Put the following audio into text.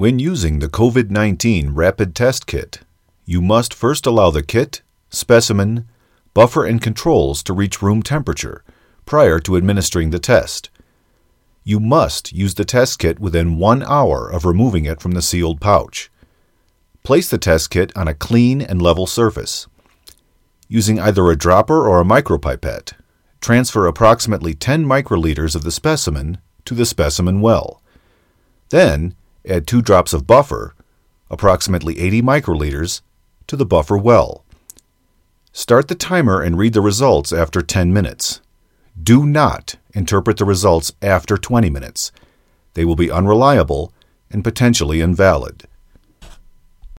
When using the COVID-19 Rapid Test Kit, you must first allow the kit, specimen, buffer, and controls to reach room temperature prior to administering the test. You must use the test kit within 1 hour of removing it from the sealed pouch. Place the test kit on a clean and level surface. Using either a dropper or a micropipette, transfer approximately 10 microliters of the specimen to the specimen well. Then, add 2 drops of buffer, approximately 80 microliters, to the buffer well. Start the timer and read the results after 10 minutes. Do not interpret the results after 20 minutes. They will be unreliable and potentially invalid.